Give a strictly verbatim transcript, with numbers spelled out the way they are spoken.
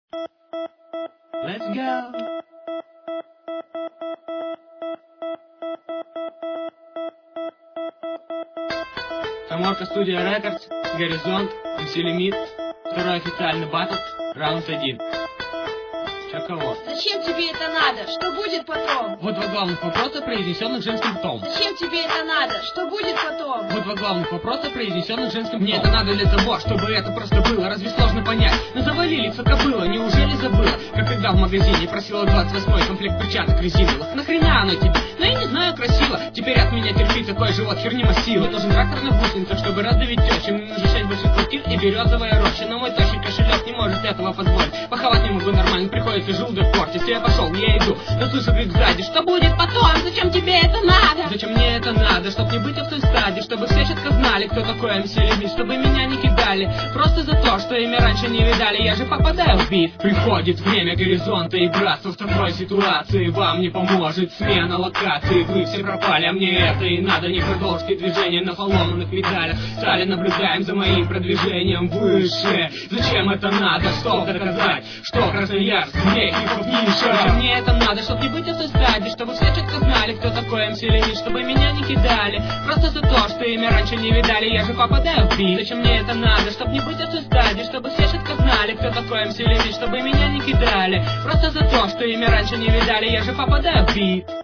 Let's go. Саморка студия Рекордс, Горизонт, эм си Лимит, второй официальный батл, раунд один. Чё кого? Зачем тебе это надо? Что будет потом? Вот два главных вопроса, произнесенных женским ртом. Зачем тебе это надо? Что будет потом? Вот два главных вопроса, произнесенных женским ртом. Мне это надо для того, чтобы это просто было. Разве сложно понять? Ну завалили, все кобыла, неужели забыла? Как тогда в магазине просила двадцать восьмой комплект перчаток резиновых. Нахрена оно тебе? Ну я не знаю, красиво. Теперь от меня терпи такой живот, херни массива. Мне нужен трактор на гусеницах, чтобы раздавить тещу. Мне нужно шесть больших квартир и березовая роща. Но мой тощий кошелек не может этого позволить. Похавать не могу нормально, приходится желудок портить. Я пошел, я иду, но слышу крик сзади. Что будет потом? Зачем тебе это надо? Зачем мне это надо? Чтоб не быть в той стадии, чтобы все четко знали, кто такой эм си Лимит, чтобы меня не кидали просто за то, что ими раньше не видали. Я же попадаю в бит. Приходит время горизонта и братство в такой ситуации. Вам не поможет смена локации. Вы все пропали, а мне это и надо. Не продолжите движение на поломанных медалях. Стали наблюдаем за моим продвижением выше. Зачем это надо? Чтоб доказать, что Красноярск не хип-хоп ниша. Зачем мне это надо? Чтоб не быть в той стадии, чтобы все четко знали, кто такой эм си Лимит, чтобы меня не кидали просто за то, что ими раньше не видали. Я же попадаю в бит. Зачем мне это надо? Чтоб не быть в той стадии, чтобы все четко знали, кто такой эм си Лимит, чтобы меня не кидали просто за то, что ими раньше не видали. Я же попадаю в бит.